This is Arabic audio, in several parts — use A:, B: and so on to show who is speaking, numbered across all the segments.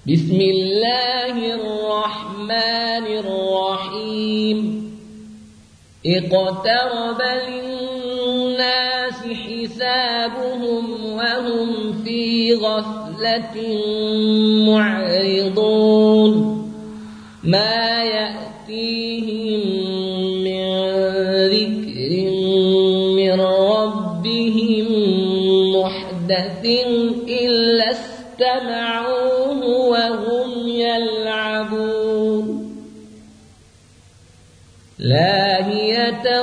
A: بسم الله الرحمن الرحيم اقترب للناس حسابهم وهم في غفلة معرضون ما يأتيهم من ذكر من ربهم محدث إلا استمعوه وهم يلعبون لاهية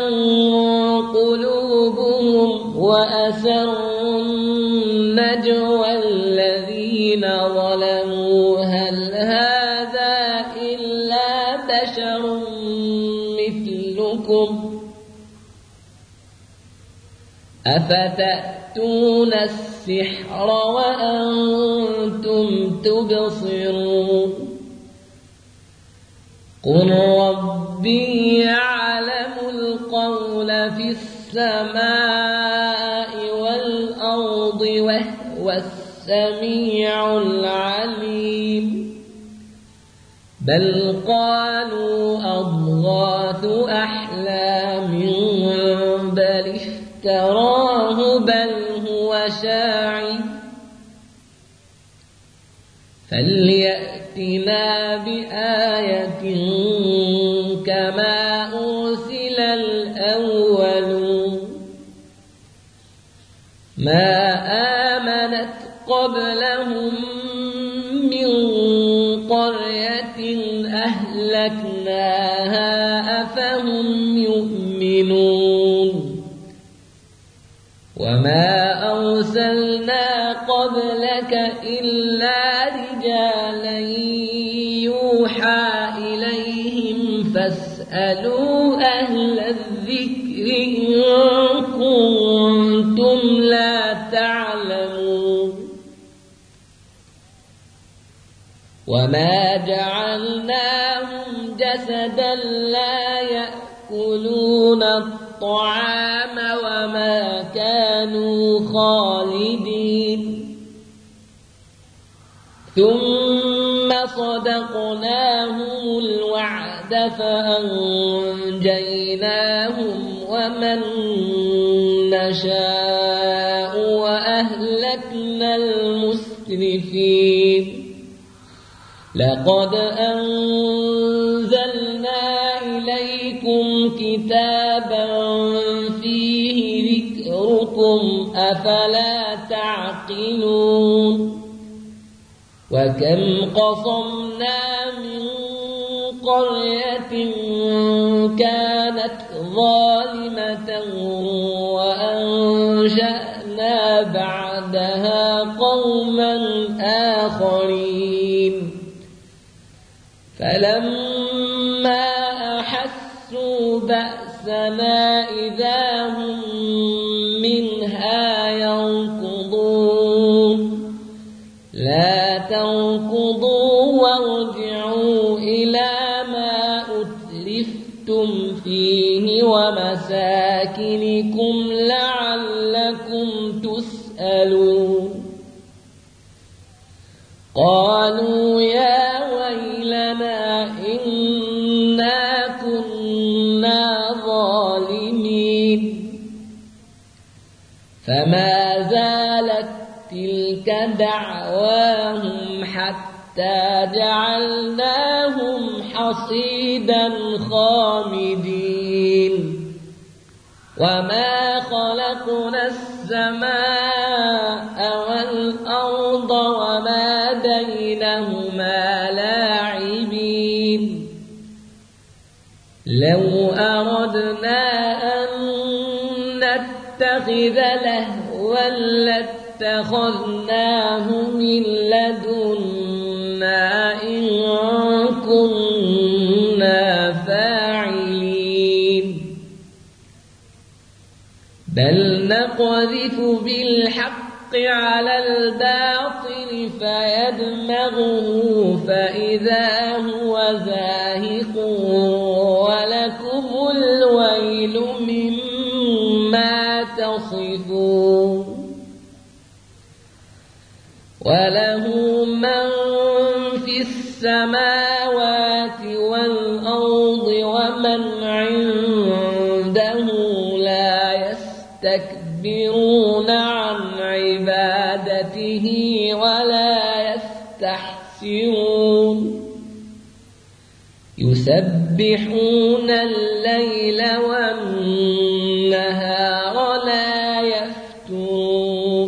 A: قلوبهم وأسروا النجوى الذين ظلموا هل هذا إلا بشر مثلكم أفتأتون السحر وأنتم تبصرون قل ربي يعلم القول في السماء والأرض وهو السميع العليم بل قالوا أضغاث أحلام بل افتراه بل هو شاعر فليأتنا بآية كما أرسل الأولون ما آمنت قبلهم من قرية أهلكناها أفهم يؤمنون وما أرسلنا قبلك إلا رجالا يوحى إليهم فاسألوا أهل الذكر إن كنتم لا تعلمون وما جعلناهم جسدا لا يأكلون الطعام وما كانوا خالدين ثم صدقناهم الوعد فأنجيناهم ومن نشاء وأهلكنا المسرفين لقد أنزلنا إليكم كتابا فيه ذكركم أفلا تعقلون وكم قصمنا من قرية كانت ظالمة وأنشأنا بعدها قوما آخرين فلما أحسوا بأسنا إذا هم منها يركضون لا تركضوا وارجعوا إلى ما أتلفتم فيه ومساكنكم لعلكم تسألون قالوا يا ويلنا إنا كنا ظالمين فما زالت تلك دعواهم حتى جعلناهم حصيدا خامدين وما خلقنا السماء والأرض وما بينهما لاعبين لو أردنا أن نتخذ لهوا لاتخذناه من لدنا إن كنا فاعلين بل نقذف بالحق على الباطل فيدمغه فإذا هو زاهق ولكم الويل مما تصفون وله من في السماوات والأرض ومن عنده لا يستكبرون عن عبادته ولا يستحسرون يسبحون الليل والنهار لا يفترون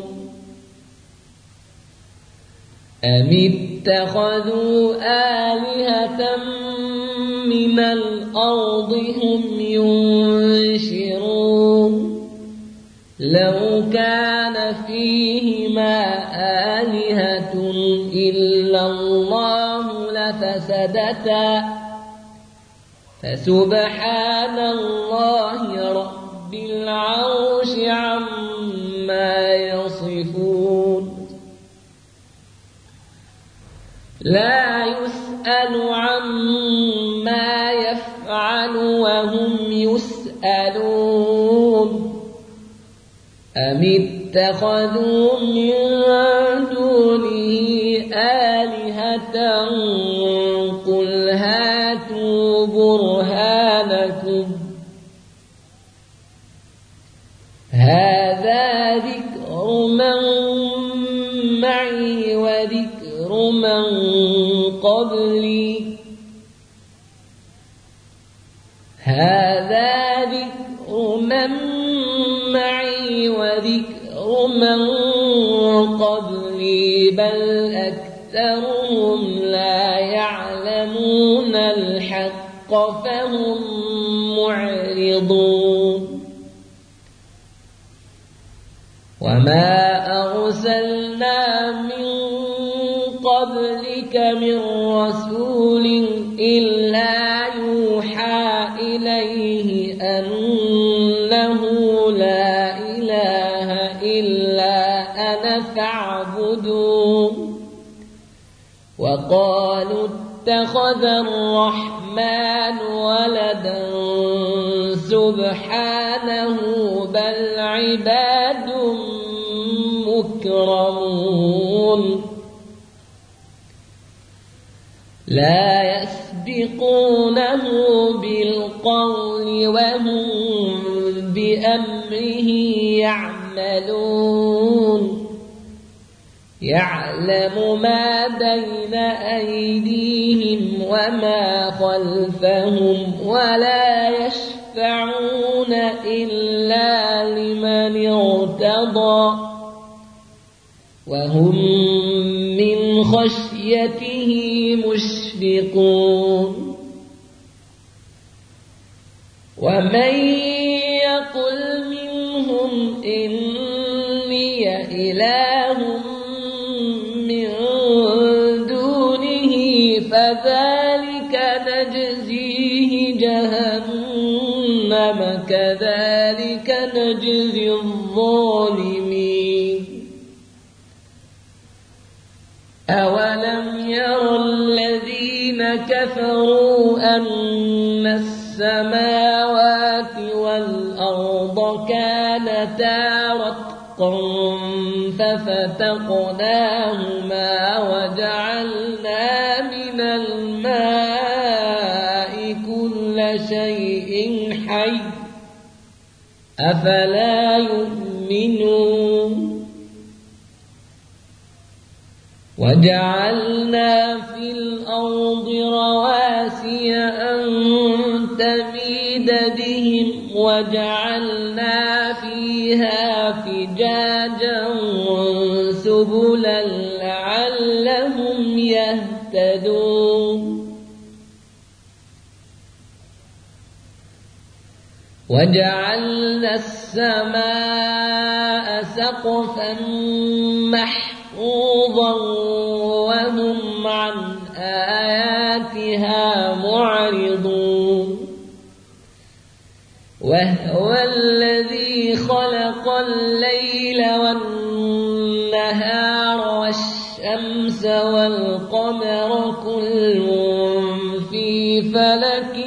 A: أم اتخذوا آلهة من الأرض هم ينشرون لو كان فيهما آلهة إلا الله لفسدتا فسبحان الله رب العرش عما يصفون لا يسأل عما يفعل وهم يسألون أم اتخذوا من دونه آلهة قل هاتوا برهانكم هذا ذكر من معي وذكر من قبلي هذا ذكر من معي وذكر من قبلي بل أكثرهم لا يعلمون الحق فهم معرضون وما أرسلنا من قبلك من رسول إلا يوحى إليه أنه لا إله إلا أنا فاعبدون وقالوا اتخذ الرحمن ولدا سبحانه بل عباد مكرمون لا يسبقونه بالقول وهم بأمره يعملون يعلم ما بين أيديهم وما خلفهم ولا يشفعون إلا لمن ارتضى وهم من خشيته مشفقون ومن يقل منهم إني إله من دونه فذلك نجزيه جهنم كذلك نجزي الظالمين أولم ير الذين كفروا أن السماوات والأرض كانتا رتقا ففتقناهما وجعلنا من الماء كل شيء حي أفلا يؤمنون وجعلنا في الأرض رواسي أن تميد بهم وجعلنا فيها فجاجا سبلا لعلهم يهتدون وجعلنا السماء سقفا محفوظا وهم عن آياتها معرضون وهو الذي خلق الليل والنهار والشمس والقمر كل في فلك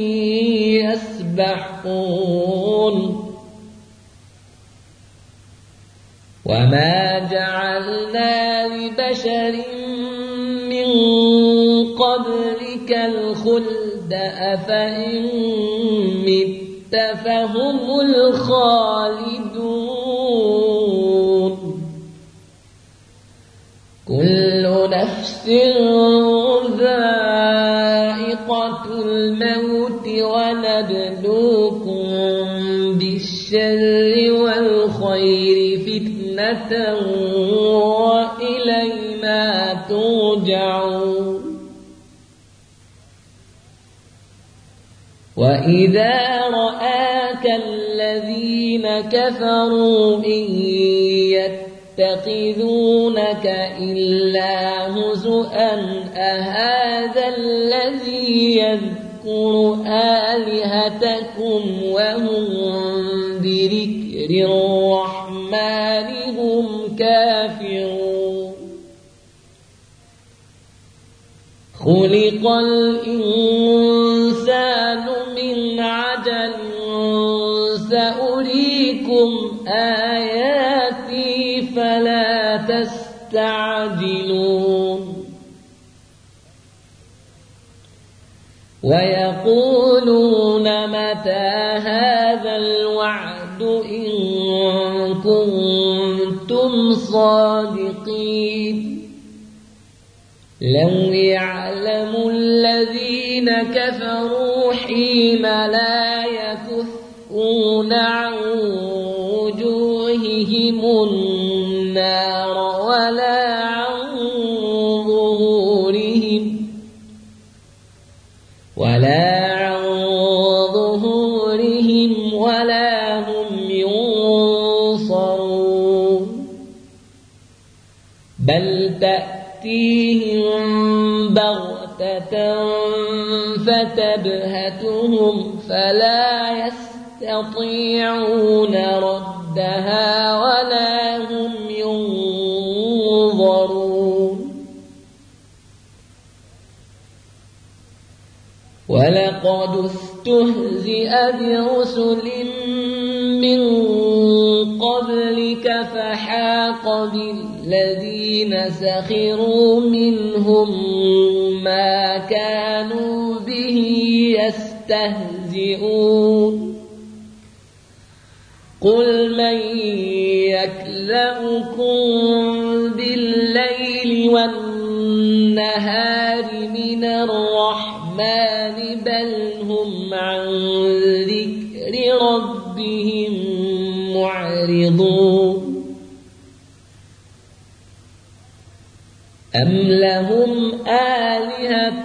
A: يسبحون وما جعلنا لبشر من قبلك الخلد أفإن مت فهم الخالدون كل نفس ذائقة الموت ونبلوكم بالشر والخير فتنة وإلينا ترجعون وإذا رآك الذين كفروا إن يتخذونك إلا هزؤا أهذا الذي يذكر آلهتكم وهم بذكر الرحمن هم كافرون خلق الإنسان من عجل سأريكم آياتي فلا تستعجلون ويقولون متى هذا الوعد إن كنتم صادقين لو يعلم الذين كفروا حين لا يكفون عن وجوههم النار ولا عن ظهورهم ولا هم ينصرون بل تأتيهم بغتة فتبهتهم فلا يستطيعون ردها ولا هم ينظرون ولقد استهزئ برسل من قبلك فحاق بالذين سخروا منهم ما كانوا به يستهزئون قل من يكلؤكم بالليل والنهار من الرحمن بل هم عن ذكر ربهم معرضون أم لهم آلهة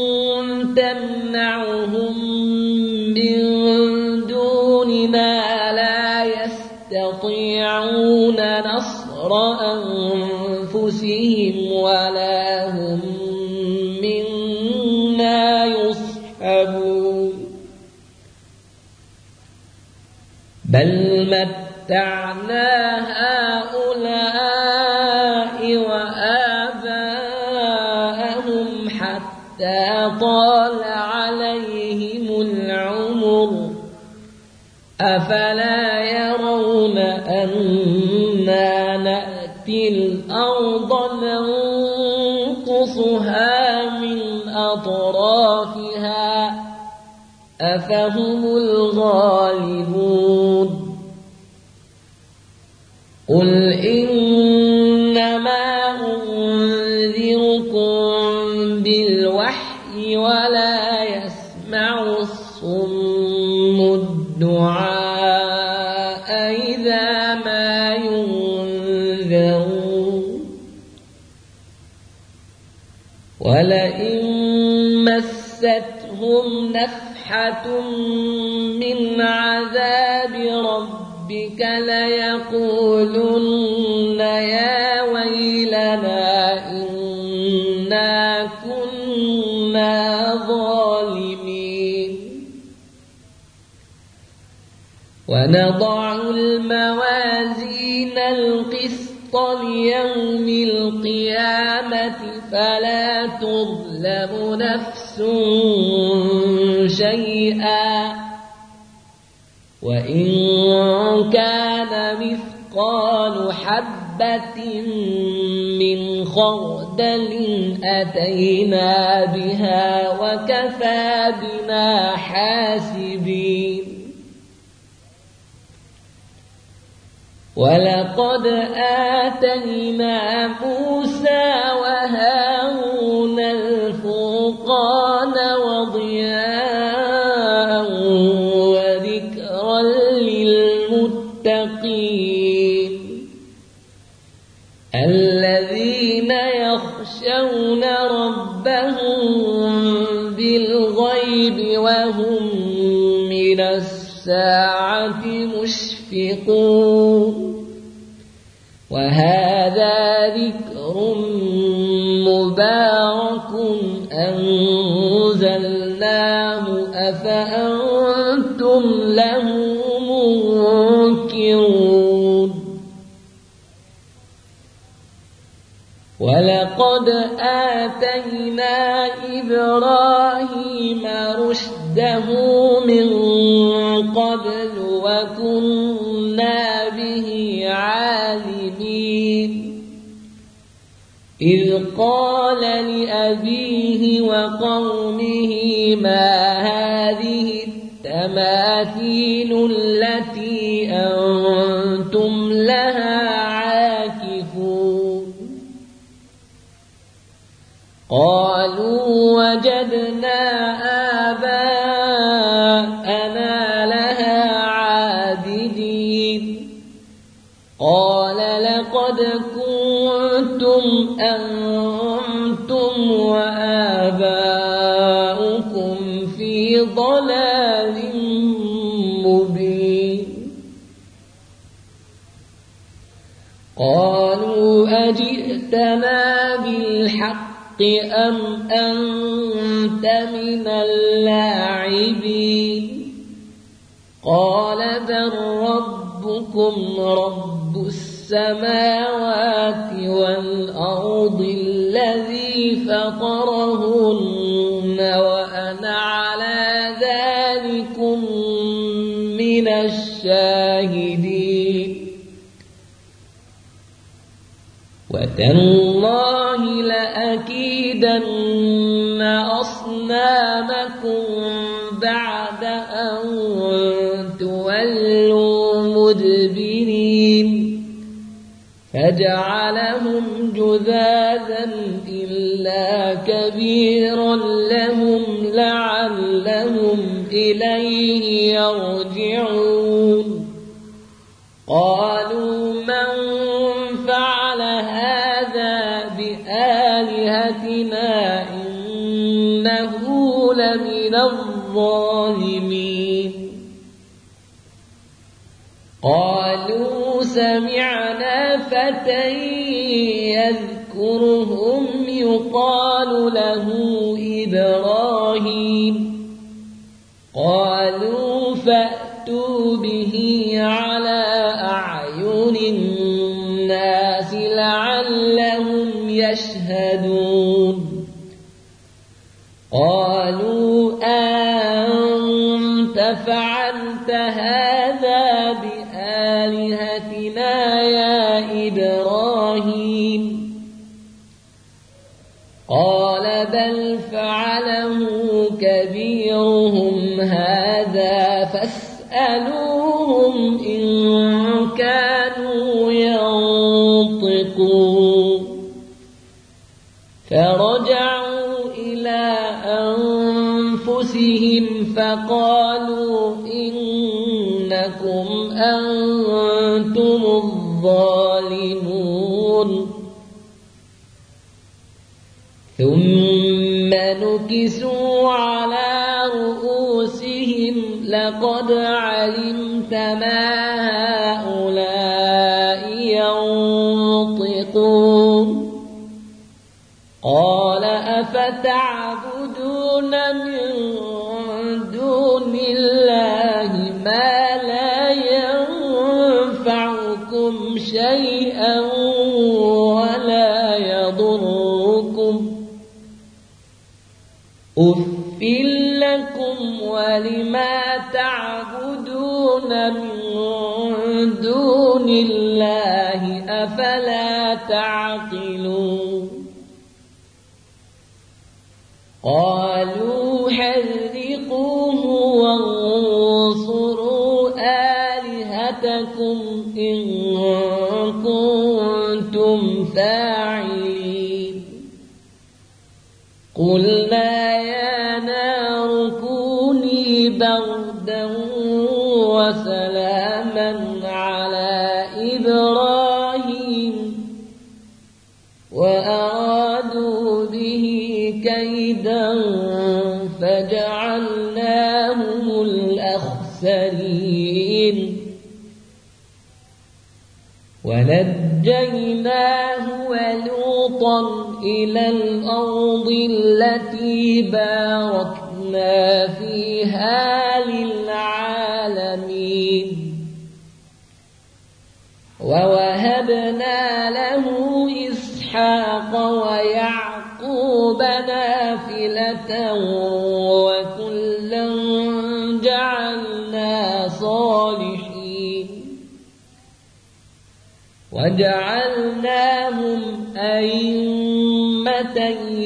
A: تمنعهم من دوننا لا يستطيعون نصر أنفسهم ولا هم منا يصحبون بل متعنا هؤلاء وآباءهم حتى طال عليهم العمر أفلا يرون أنا نأتي الأرض ننقصها من أطرافها أفهم الغالبون قل إنما أنذركم بالوحي ولا يسمع الصم الدعاء إذا ما ينذرون ولئن مستهم نفحة من عذاب ربك ليقولن يا ويلنا إنا كنا ظالمين ونضع الموازين القسط ليوم القيامة فلا تظلم نفس شيئا وإن كان مثقال حبة حبة من خردل أتينا بها وكفى بنا حاسبين ولقد آتينا موسى وهارون الفرقان وضياء وذكرا للمتقين الذين يخشون ربهم بالغيب وهم من الساعة مشفقون وهذا ذكر مبارك أنزلناه أفأنتم له منكرون ولقد آتينا إبراهيم رشده من قبل وكنا به عالمين إذ قال لأبيه وقومه ما هذه التماثيل التي أنتم لها عاكفون قالوا وجدنا آباءنا لها عابدين قال لقد كنتم أنتم وآباؤكم في ضلال مبين قالوا أجئتنا بالحق أم أنت من اللاعبين قال بل ربكم رب السماوات والأرض الذي فطرهن وأنا على ذلكم من الشاهدين وتالله لأكيدن أصنامكم بعد أن تولوا مدبرين فجعلهم جذاذا إلا كبيرا لهم لعلهم إليه يرجعون قالوا من فعل هذا بآلهتنا إنه لمن الظالمين قالوا سمعنا فتى يذكرهم يقال له إبراهيم قالوا فأتوا به على أعين الناس لعلهم يشهدون قالوا أنت فعلت هذا بآلهتنا يا إبراهيم قال بل فعله كبيرهم هذا فاسألوهم إن كانوا ينطقون فرجعوا إلى أنفسهم فقالوا إنكم أنتم الظالمون ثم نكسوا على رؤوسهم لقد علمت ما هؤلاء ينطقون قال أفتعبدون من دون الله ما لا ينفعكم شيئا ولا يضركم أُفٍّ لكم ولما تعبدون من دون الله أفلا أفلا تعقلون قالوا حرقوه وانصروا آلهتكم إن كنتم فاعلين قلنا يا نار كوني بردا وسلاما على إبراهيم وأرادوا به كيدا فجعلناهم الأخسرين ونجيناه ولوطا إلى الأرض التي باركنا فيها للعالمين ووهبنا له إسحاق ويعقوب نافلة وكلا جعلنا صالحين وجعلناهم أئمة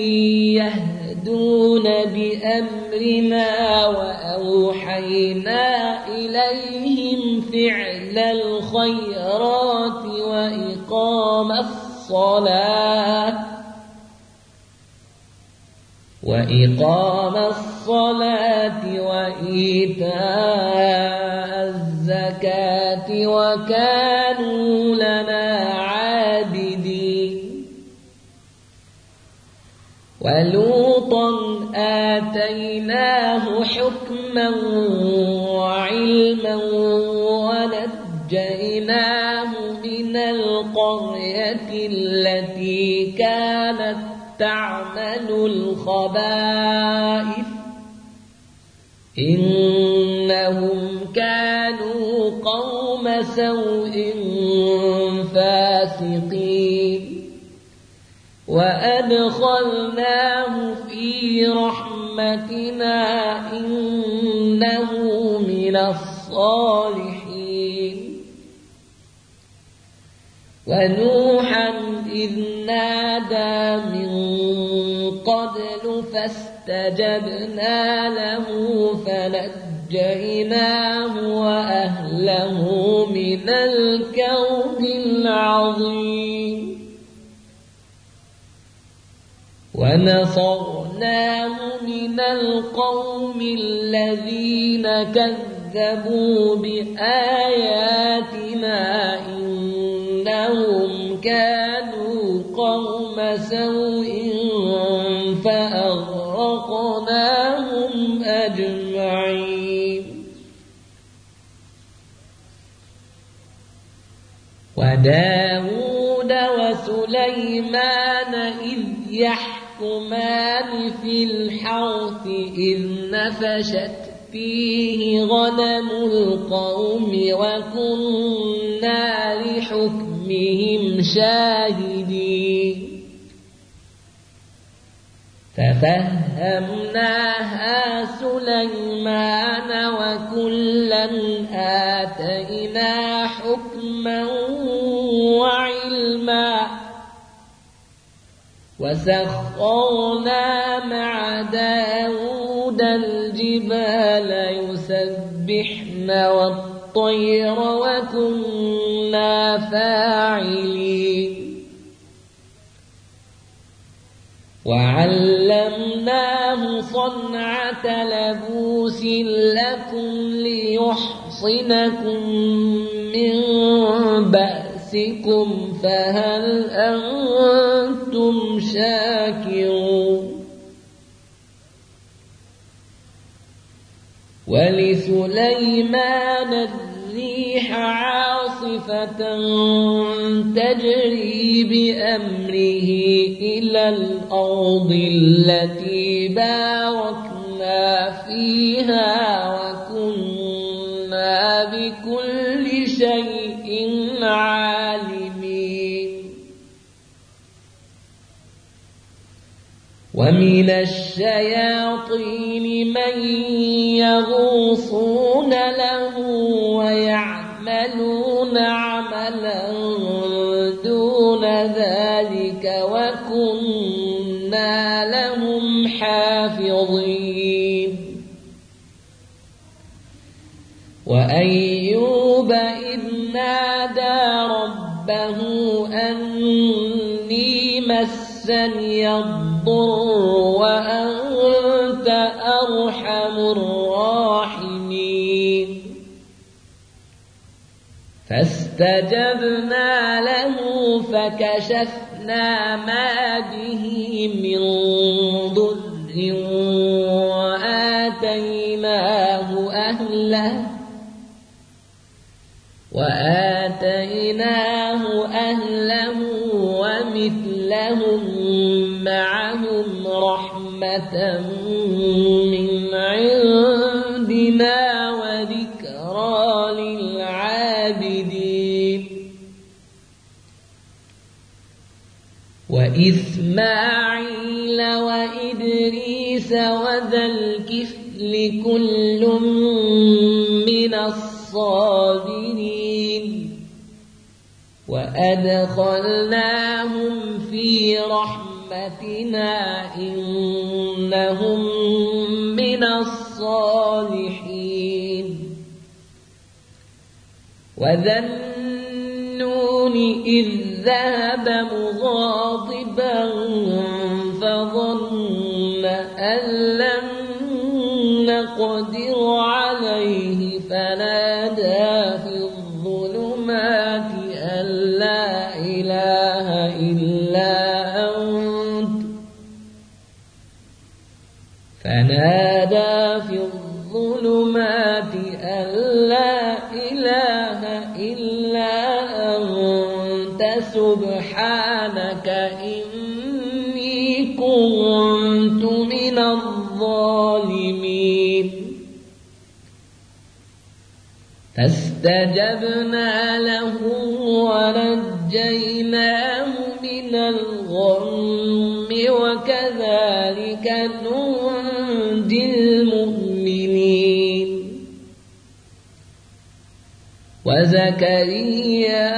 A: يهدون بأمرنا وأوحينا إليهم فعل الخيرات وإقام الصلاة وإيتاء الزكاة وكانوا لنا عابدين ولوطا آتيناه حكما وعلما ونجيناه من القرية التي كانت تعمل الخبائث إنهم كانوا قوم سوء فاسقين وأدخلناه في رحمتنا إنه من الصالحين ونوحا إذ نادى من قبل فاستجبنا له فنجيناه وأهله من الكرب العظيم ونصرناه من القوم الذين كذبوا بآياتنا إنهم كانوا قوم سوء فأغرقناهم أجمعين وداود وسليمان إذ يحكمان في الحرث إذ نفشت فيه غنم القوم وكنا لحكمهم شاهدين ففهمناها سليمان وكلا آتينا حكما وعلما وسخرنا مع داود الجبال يسبحن والطير وكنا فاعلين وعلمناه صنعة لبوس لكم ليحصنكم من بأسكم فهل أنتم شاكرون ولسليمان الريح عاصفة تجري بأمره إلى الأرض التي باركنا فيها وكنا بكل شيء عالمين ومن الشياطين من يغوصون له ويعملون عملا دون كنا لهم حافظين وأيوب إذ نادى ربه أني مسني الضر وأنت أرحم الراحمين فاستجبنا له فكشفنا ما به من ضر وآتيناه أهله ومثلهم معهم رحمة من عندنا وذكرى للعابدين وإسماعيل وإدريس وذا الكفل كل من الصابرين وأدخلناهم في رحمتنا إنهم من الصالحين وذا النون إذ ذهب مغاضبا فظن أن لن نقدر عليه فنادى في الظلمات أن لا إله إلا أنت سبحانك إني كنت من الظالمين فاستجبنا له ونجيناه من الغم وكذلك ننجي المؤمنين وزكريا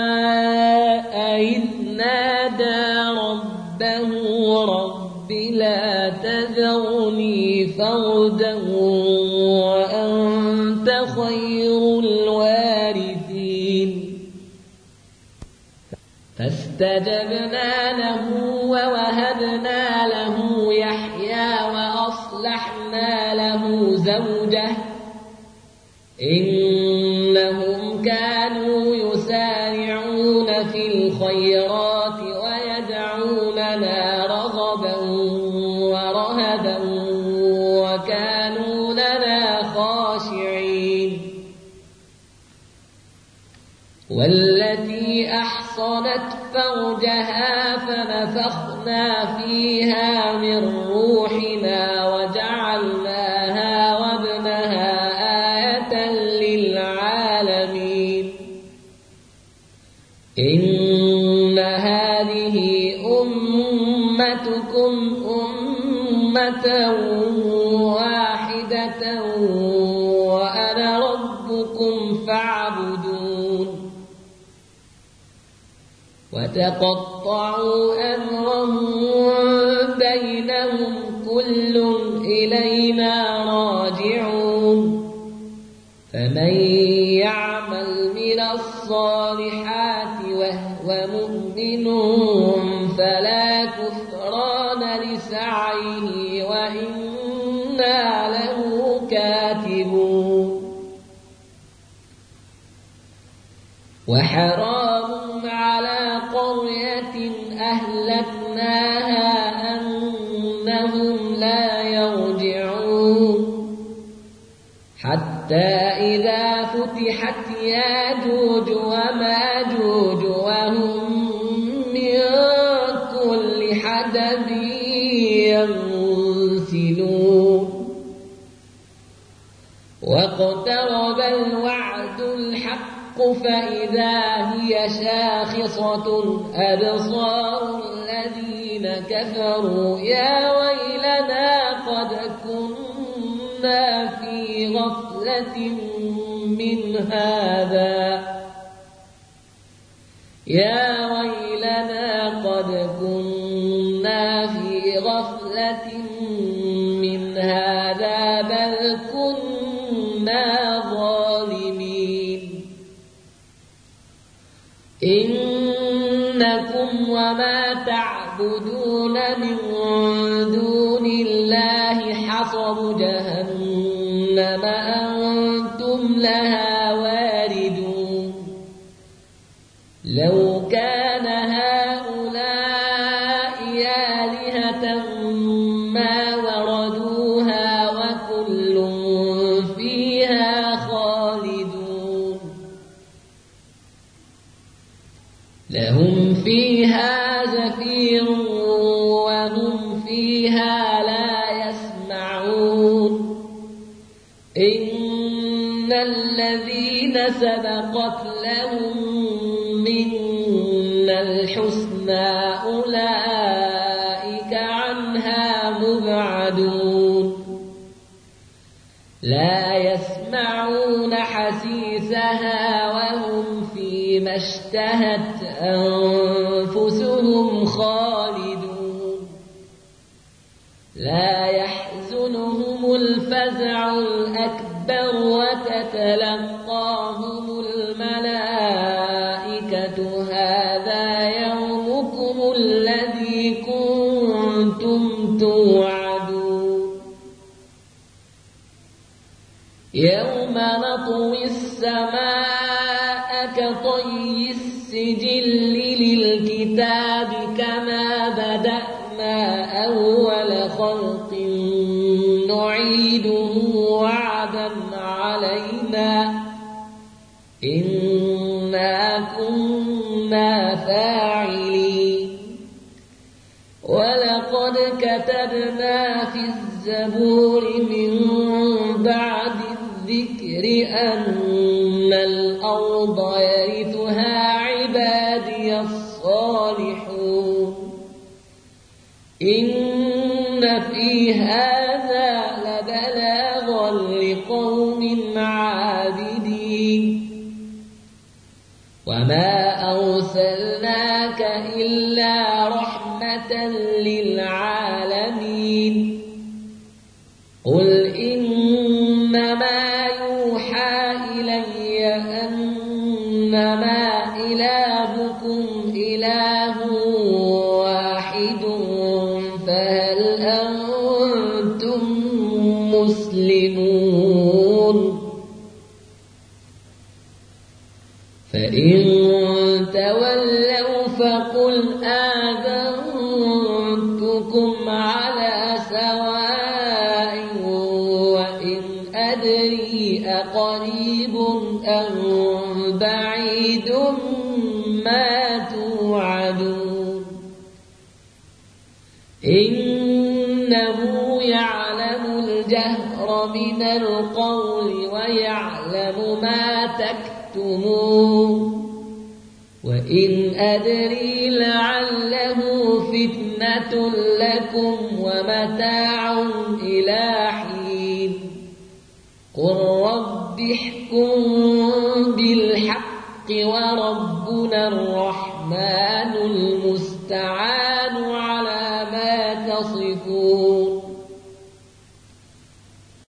A: إذ نادى ربه رب لا تذرني فردا وأنت خير الوارثين فاستجبنا له ووهبنا له يحيى وأصلحنا له زوجه إنهم كانوا يسارعون في الخيرات ويدعوننا رغبا ورهبا وكانوا لنا خاشعين والتي أحصنت فرجها فنفخنا فيها من روحنا وجعلناها وابنها آية للعالمين إن هذه أمتكم أمة واحدة وأنا ربكم فاعبدون وتقطعوا أمرهم بينهم كل إلينا راجعون فمن يعمل من الصالحات وهو مؤمن فلا كفران لسعيه وإنا له كاتبون وحرام على قرية أهلكناها أنهم لا يرجعون حتى إذا فتحت ياجوج وماجوج وهم من كل حدب ينسلون واقترب الوعد الحق فإذا هي شاخصة أبصار الذين كفروا يا ويلنا قد كنا في غفلة من هذا يا ويلنا قد كنا في تعبدون من دون الله حصب جهنم أنتم لها واردون لو كان هؤلاء آلهة ما وردوها وكل فيها خالدون لهم فيها زفير وهم فيها لا يسمعون إن الذين سبقت لهم منا الحسنى أولئك عنها مبعدون لا يسمعون حسيسها وهم فيما اشتهت أنفسهم خالدون لا يحزنهم الفزع الأكبر وتتلقاهم الملائكة هذا يومكم الذي كنتم توعدون يوم نطوي السماء كطي السجل للكتاب كما بدأنا أول خلق نعيده وعدا علينا إنا كنا فاعلين ولقد كتبنا في الزبور من بعد الذكر أن الأرض يرثها عبادي الصالحون إن في هذا لبلاغا لقوم عابدين وما أرسلناك إلا رحمة للعالمين قل إنما يوحى إلي أنما إلهكم إله واحد فهل أنتم مسلمون فإن تولوا فقل آذنتكم على سواء وإن أدري أقريب أم بعيد ما توعدون إنه يعلم الجهر من القول ويعلم ما تكتمون وإن أدري لعله فتنة لكم ومتاع إلى حين قل رب احكم بالحق وربنا الرحمن المستعان